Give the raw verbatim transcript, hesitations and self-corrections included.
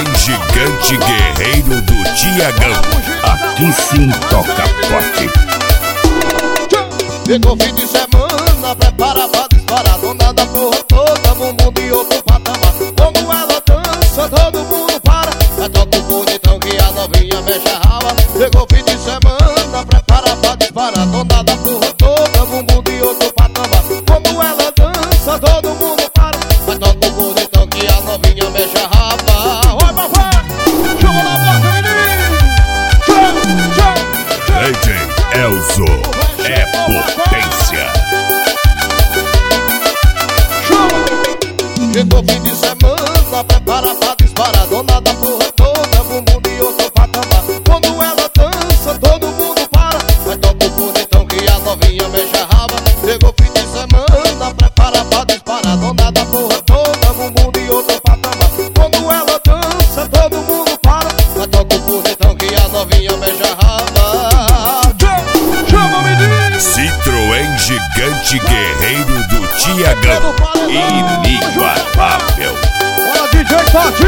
Gigante guerreiro do Tiagão. Aqui sim toca forte. Chegou fim de semana, prepara pra disparar. Dona da porra toda, bumbum de outro patamar. Como ela dança, todo mundo para. É tanto bonitão que a novinha mexe a raba. Chegou fim de semana, prepara pra disparar. Dona da porra toda, bumbum de outro patamar. Como ela dança, todo mundo para. É tanto bonitão que a novinha mexe a raba. Oi, papai! Chama na porta, menino! D J Elzo é potência. Chegou fim de semana, prepara pra disparar. Dona da porra toda, bumbum de outro patamar. Quando ela dança, todo mundo para. Mas tanto bonitão que a novinha mexe a raba. Chegou fim de semana, prepara pra disparar. Dona da porra toda, bumbum de outro patamar. Quando ela dança, todo mundo para. Mas tanto bonitão que a novinha mexe a raba. Chama, menino! Citroën Gigante guerreiro do Tiagão. Inigualável. Bora, D J Tati!